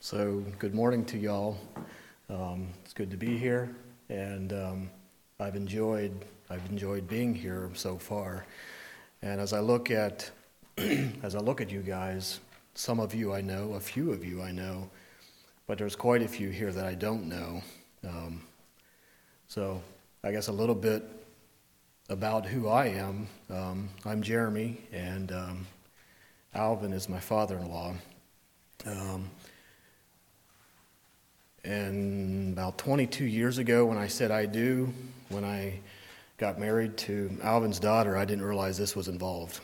So good morning to y'all. It's good to be here, and I've enjoyed being here so far. And as I look at you guys, some of you I know, a few of you I know, but there's quite a few here that I don't know. So I guess a little bit about who I am. I'm Jeremy, and Alvin is my father-in-law. And about 22 years ago, when I said I do, when I got married to Alvin's daughter, I didn't realize this was involved.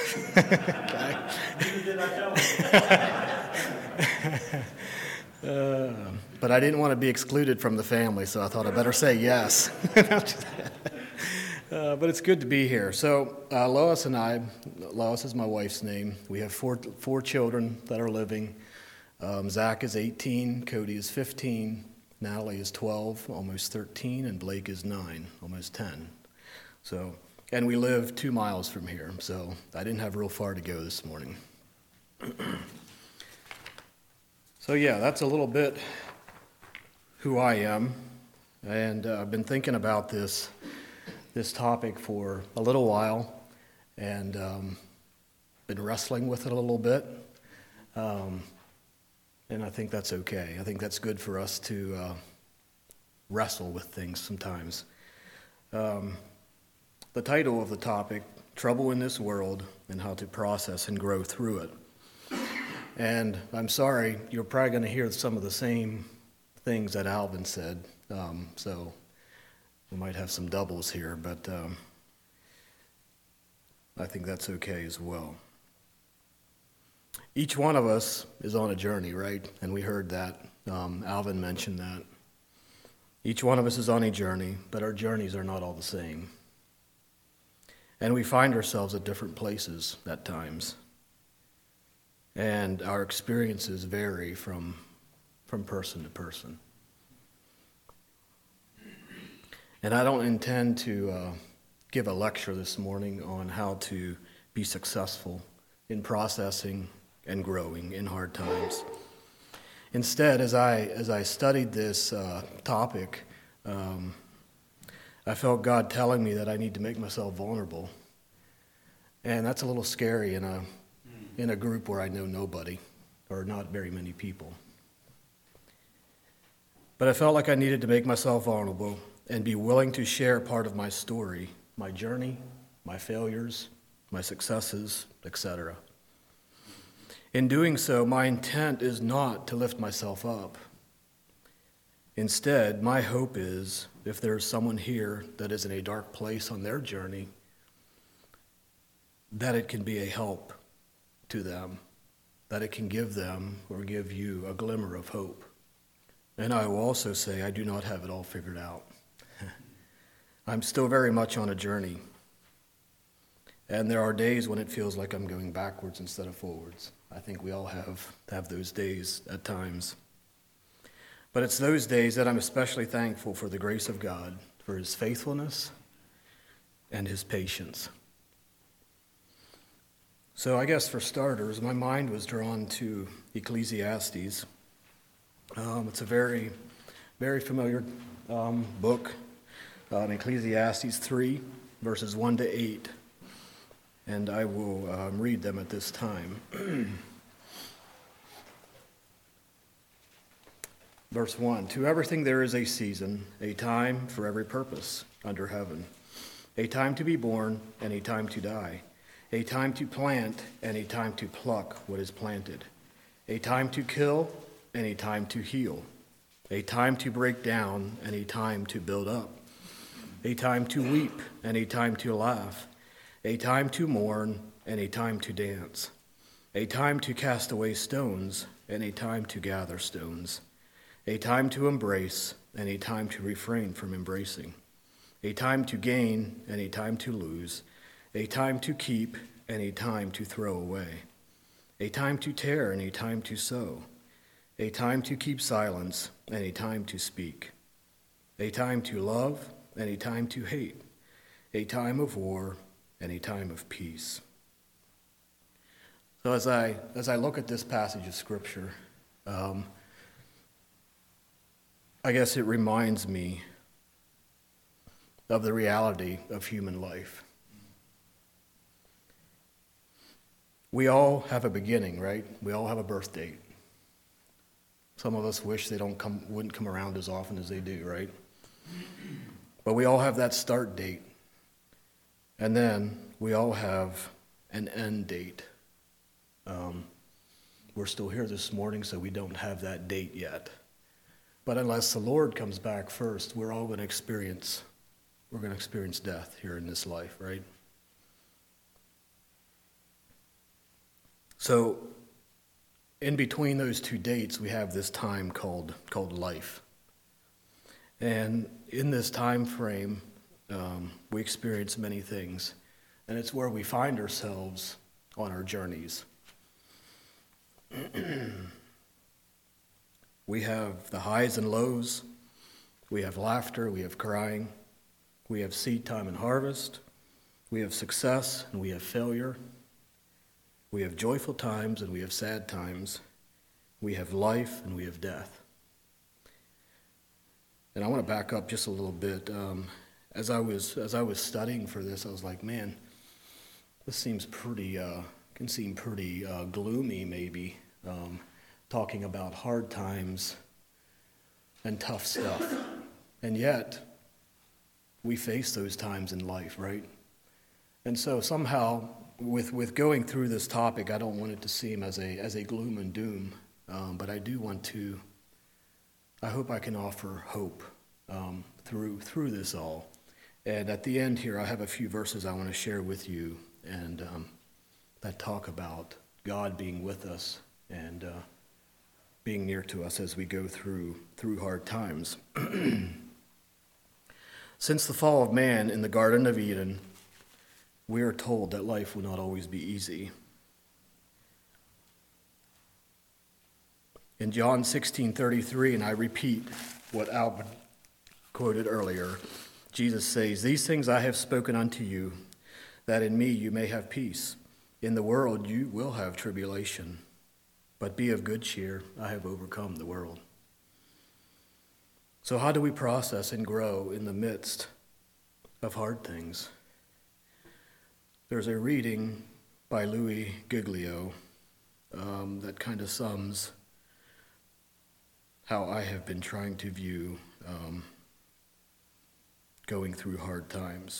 But I didn't want to be excluded from the family, so I thought I better say yes. But it's good to be here. So Lois and I, Lois is my wife's name. We have four children that are living. Zach is 18, Cody is 15, Natalie is 12, almost 13, and Blake is 9, almost 10. So, and we live 2 miles from here, so I didn't have real far to go this morning. So yeah, that's a little bit who I am, and I've been thinking about this topic for a little while, and been wrestling with it a little bit. And I think that's okay. I think that's good for us to wrestle with things sometimes. The title of the topic, Trouble in This World and How to Process and Grow Through It. And I'm sorry, you're probably going to hear some of the same things that Alvin said. So we might have some doubles here, but I think that's okay as well. Each one of us is on a journey, right? And we heard that. Alvin mentioned that. Each one of us is on a journey, but our journeys are not all the same. And we find ourselves at different places at times. And our experiences vary from person to person. And I don't intend to give a lecture this morning on how to be successful in processing and growing in hard times. Instead, as I studied this topic, I felt God telling me that I need to make myself vulnerable, and that's a little scary in a group where I know nobody or not very many people. But I felt like I needed to make myself vulnerable and be willing to share part of my story, my journey, my failures, my successes, etc. In doing so, my intent is not to lift myself up. Instead, my hope is, if there's someone here that is in a dark place on their journey, that it can be a help to them, that it can give them or give you a glimmer of hope. And I will also say I do not have it all figured out. I'm still very much on a journey. And there are days when it feels like I'm going backwards instead of forwards. I think we all have those days at times. But it's those days that I'm especially thankful for the grace of God, for his faithfulness and his patience. So I guess for starters, my mind was drawn to Ecclesiastes. It's a very, very familiar book, Ecclesiastes 3, verses 1 to 8. And I will read them at this time. Verse 1, to everything there is a season, a time for every purpose under heaven, a time to be born and a time to die, a time to plant and a time to pluck what is planted, a time to kill and a time to heal, a time to break down and a time to build up, a time to weep and a time to laugh, a time to mourn and a time to dance, a time to cast away stones and a time to gather stones, a time to embrace and a time to refrain from embracing, a time to gain and a time to lose, a time to keep and a time to throw away, a time to tear and a time to sow, a time to keep silence and a time to speak, a time to love and a time to hate, a time of war and a time of peace. So as I look at this passage of Scripture, I guess it reminds me of the reality of human life. We all have a beginning, right? We all have a birth date. Some of us wish they wouldn't come around as often as they do, right? But we all have that start date. And then we all have an end date. We're still here this morning, so we don't have that date yet. But unless the Lord comes back first, we're all going to experience death here in this life, right? So in between those two dates, we have this time called life. And in this time frame, we experience many things. And it's where we find ourselves on our journeys. We have the highs and lows. We have laughter. We have crying. We have seed time and harvest. We have success and we have failure. We have joyful times and we have sad times. We have life and we have death. And I want to back up just a little bit. As I was studying for this, I was like, man, this can seem pretty gloomy, maybe, talking about hard times and tough stuff. And yet, we face those times in life, right? And so somehow, with going through this topic, I don't want it to seem as a gloom and doom, but I do want to. I hope I can offer hope through this all. And at the end here, I have a few verses I want to share with you, and that talk about God being with us and being near to us as we go through hard times. Since the fall of man in the Garden of Eden, we are told that life will not always be easy. In John 16:33, and I repeat what Albert quoted earlier, Jesus says, "These things I have spoken unto you, that in me you may have peace. In the world you will have tribulation, but be of good cheer, I have overcome the world." So how do we process and grow in the midst of hard things? There's a reading by Louis Giglio that kind of sums how I have been trying to view going through hard times.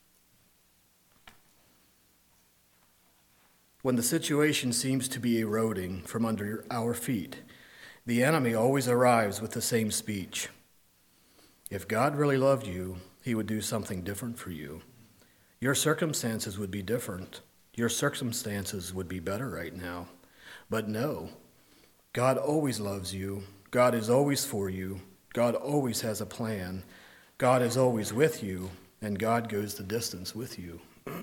When the situation seems to be eroding from under our feet, the enemy always arrives with the same speech. If God really loved you, he would do something different for you. Your circumstances would be different. Your circumstances would be better right now. But no, God always loves you. God is always for you. God always has a plan. God is always with you, and God goes the distance with you.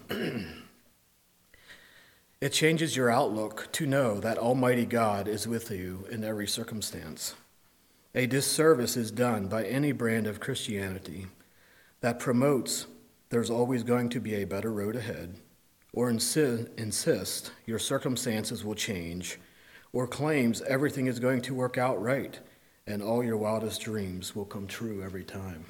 It changes your outlook to know that Almighty God is with you in every circumstance. A disservice is done by any brand of Christianity that promotes there's always going to be a better road ahead, or insist your circumstances will change, or claims everything is going to work out right and all your wildest dreams will come true every time.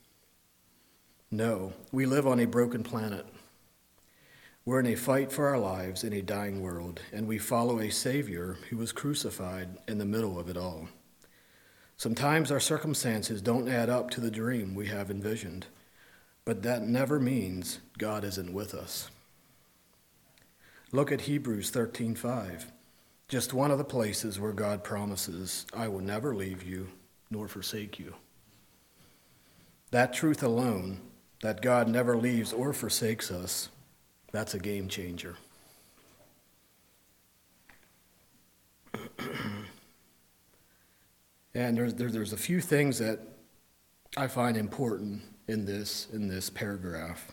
No, we live on a broken planet. We're in a fight for our lives in a dying world, and we follow a Savior who was crucified in the middle of it all. Sometimes our circumstances don't add up to the dream we have envisioned, but that never means God isn't with us. Look at Hebrews 13:5, just one of the places where God promises, "I will never leave you nor forsake you." That truth alone, that God never leaves or forsakes us, that's a game changer. And there's a few things that I find important in this paragraph.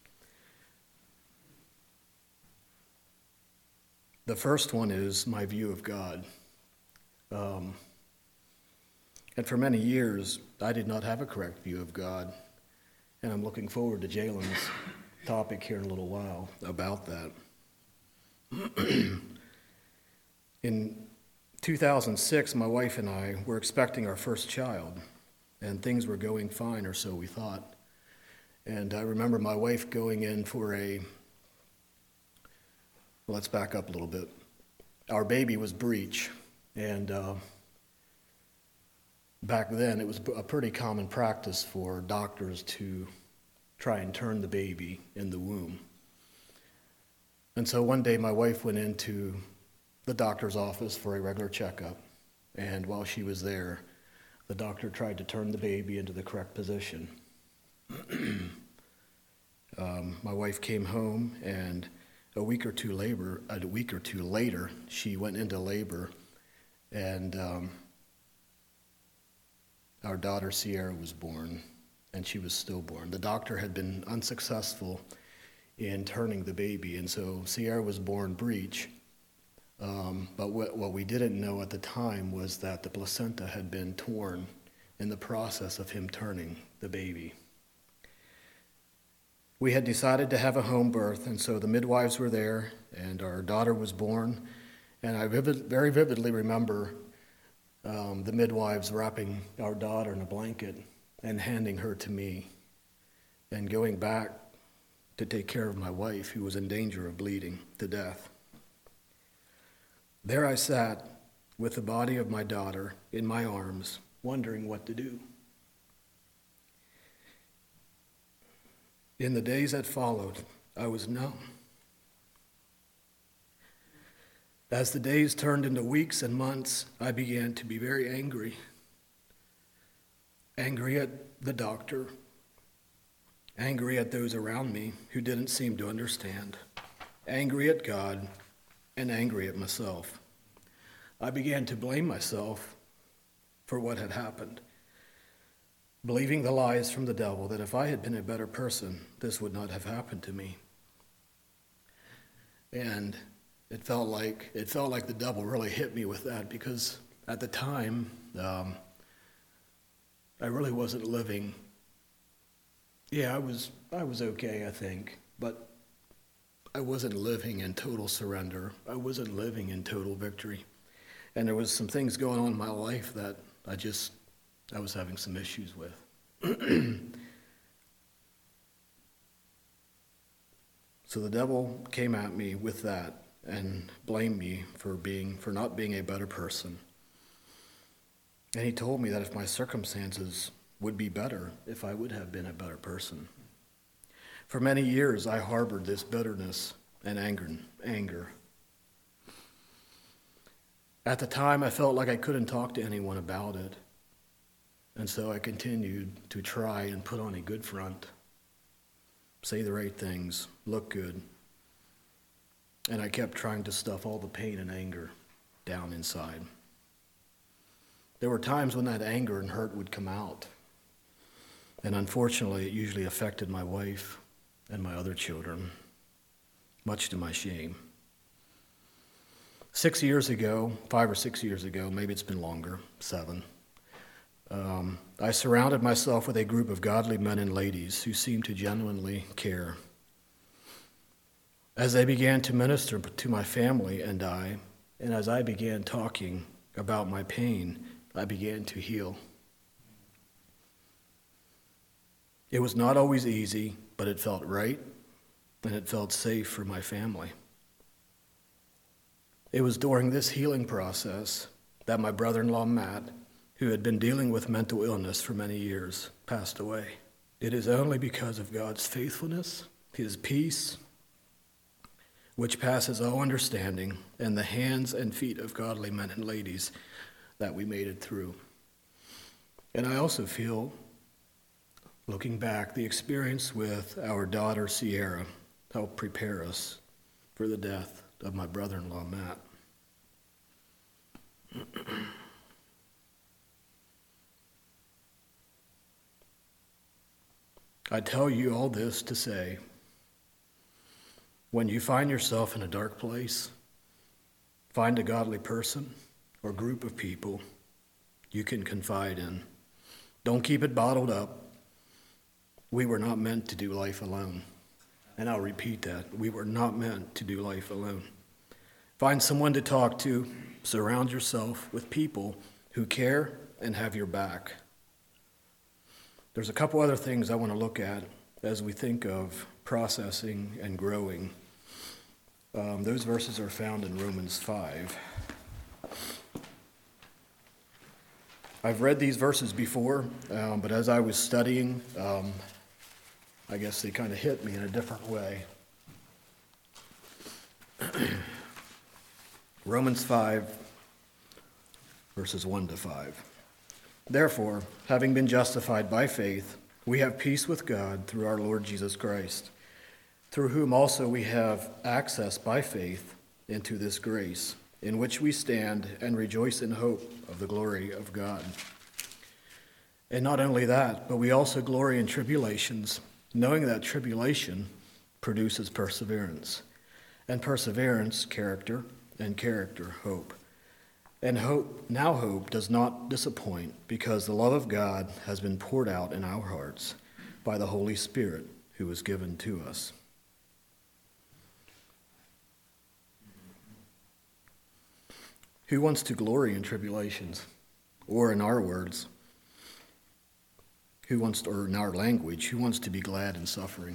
The first one is my view of God. And for many years, I did not have a correct view of God. And I'm looking forward to Jalen's topic here in a little while about that. In 2006, my wife and I were expecting our first child. and things were going fine, or so we thought. And I remember my wife going in for let's back up a little bit. Our baby was breech, and back then it was a pretty common practice for doctors to try and turn the baby in the womb. And so one day my wife went into the doctor's office for a regular checkup, and while she was there, the doctor tried to turn the baby into the correct position. My wife came home, and a week or two later, she went into labor, and our daughter Sierra was born, and she was stillborn. The doctor had been unsuccessful in turning the baby, and so Sierra was born breech. But what we didn't know at the time was that the placenta had been torn in the process of him turning the baby. We had decided to have a home birth, and so the midwives were there, and our daughter was born. And I very vividly remember the midwives wrapping our daughter in a blanket and handing her to me, and going back to take care of my wife, who was in danger of bleeding to death. There I sat with the body of my daughter in my arms, wondering what to do. In the days that followed, I was numb. As the days turned into weeks and months, I began to be very angry. Angry at the doctor, angry at those around me who didn't seem to understand, angry at God, and angry at myself. I began to blame myself for what had happened, believing the lies from the devil that if I had been a better person, this would not have happened to me. And it felt like the devil really hit me with that, because at the time, I really wasn't living. Yeah, I was okay, I think, but I wasn't living in total surrender. I wasn't living in total victory. And there was some things going on in my life that I was having some issues with. So the devil came at me with that and blamed me for not being a better person. And he told me that if my circumstances would be better, if I would have been a better person. For many years, I harbored this bitterness and anger. At the time, I felt like I couldn't talk to anyone about it. And so I continued to try and put on a good front, say the right things, look good. And I kept trying to stuff all the pain and anger down inside. There were times when that anger and hurt would come out. And unfortunately, it usually affected my wife and my other children, much to my shame. 5 or 6 years ago, maybe it's been longer, 7, I surrounded myself with a group of godly men and ladies who seemed to genuinely care. As they began to minister to my family and as I began talking about my pain, I began to heal. It was not always easy, but it felt right, and it felt safe for my family. It was during this healing process that my brother-in-law, Matt, who had been dealing with mental illness for many years, passed away. It is only because of God's faithfulness, his peace, which passes all understanding, and the hands and feet of godly men and ladies that we made it through. And I also feel, looking back, the experience with our daughter Sierra helped prepare us for the death of my brother-in-law, Matt. I tell you all this to say, when you find yourself in a dark place, find a godly person or group of people you can confide in. Don't keep it bottled up. We were not meant to do life alone. And I'll repeat that. We were not meant to do life alone. Find someone to talk to. Surround yourself with people who care and have your back. There's a couple other things I want to look at as we think of processing and growing. Those verses are found in Romans 5. I've read these verses before, but as I was studying, I guess they kind of hit me in a different way. Romans 5, verses 1 to 5. Therefore, having been justified by faith, we have peace with God through our Lord Jesus Christ, through whom also we have access by faith into this grace, in which we stand and rejoice in hope of the glory of God. And not only that, but we also glory in tribulations, knowing that tribulation produces perseverance, and perseverance, character, and character, hope. And hope does not disappoint, because the love of God has been poured out in our hearts by the Holy Spirit who was given to us. Who wants to glory in tribulations? Or in our words, or in our language, who wants to be glad in suffering?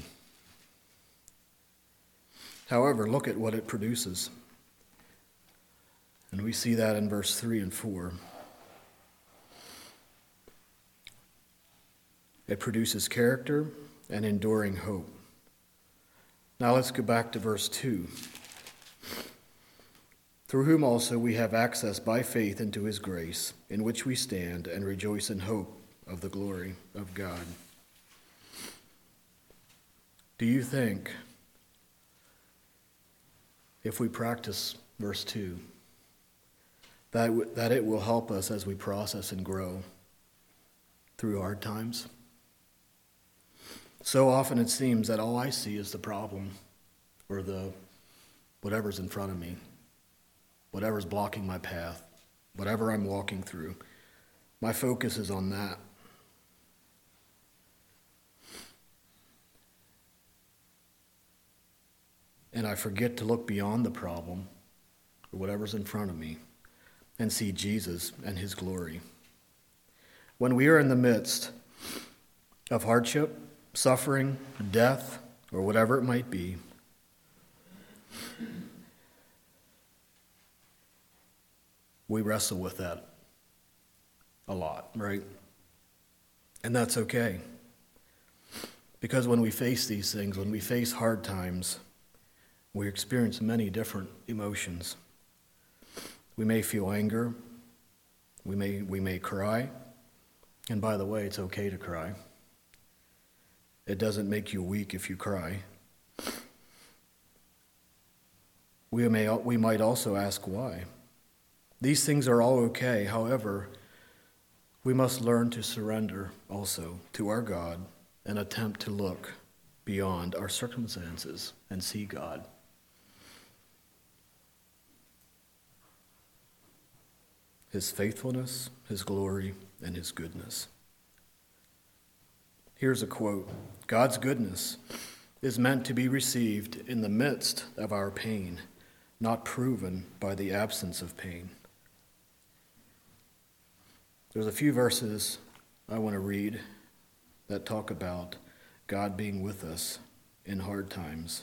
However, look at what it produces. And we see that in verse 3 and 4. It produces character and enduring hope. Now let's go back to verse 2. Through whom also we have access by faith into his grace, in which we stand and rejoice in hope of the glory of God. Do you think, if we practice verse 2, that it will help us as we process and grow through hard times? So often it seems that all I see is the problem, or the whatever's in front of me, whatever's blocking my path, whatever I'm walking through. My focus is on that. And I forget to look beyond the problem, or whatever's in front of me, and see Jesus and his glory. When we are in the midst of hardship, suffering, death, or whatever it might be, we wrestle with that a lot, right? And that's okay. Because when we face these things, when we face hard times, we experience many different emotions. We may feel anger. We may cry. And by the way, it's okay to cry. It doesn't make you weak if you cry. We might also ask why. These things are all okay. However, we must learn to surrender also to our God and attempt to look beyond our circumstances and see God. His faithfulness, his glory, and his goodness. Here's a quote. God's goodness is meant to be received in the midst of our pain, not proven by the absence of pain. There's a few verses I want to read that talk about God being with us in hard times.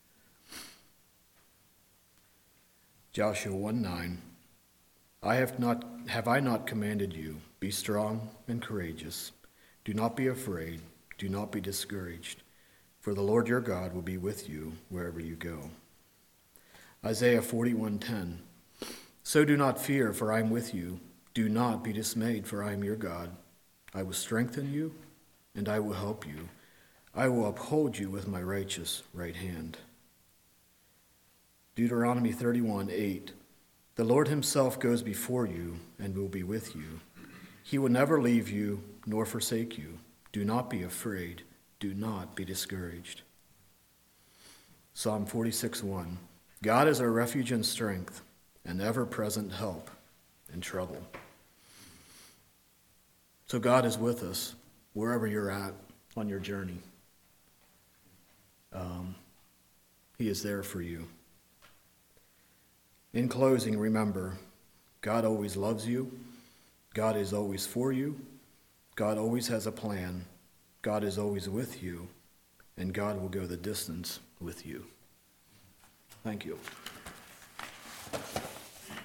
Joshua 1:9. Have I not commanded you, be strong and courageous. Do not be afraid, do not be discouraged, for the Lord your God will be with you wherever you go. Isaiah 41:10. So do not fear, for I am with you. Do not be dismayed, for I am your God. I will strengthen you, and I will help you. I will uphold you with my righteous right hand. Deuteronomy 31:8. The Lord himself goes before you and will be with you. He will never leave you nor forsake you. Do not be afraid. Do not be discouraged. Psalm 46:1. God is our refuge and strength, an ever-present help in trouble. So God is with us wherever you're at on your journey. He is there for you. In closing, remember, God always loves you. God is always for you. God always has a plan, God is always with you, and God will go the distance with you. Thank you.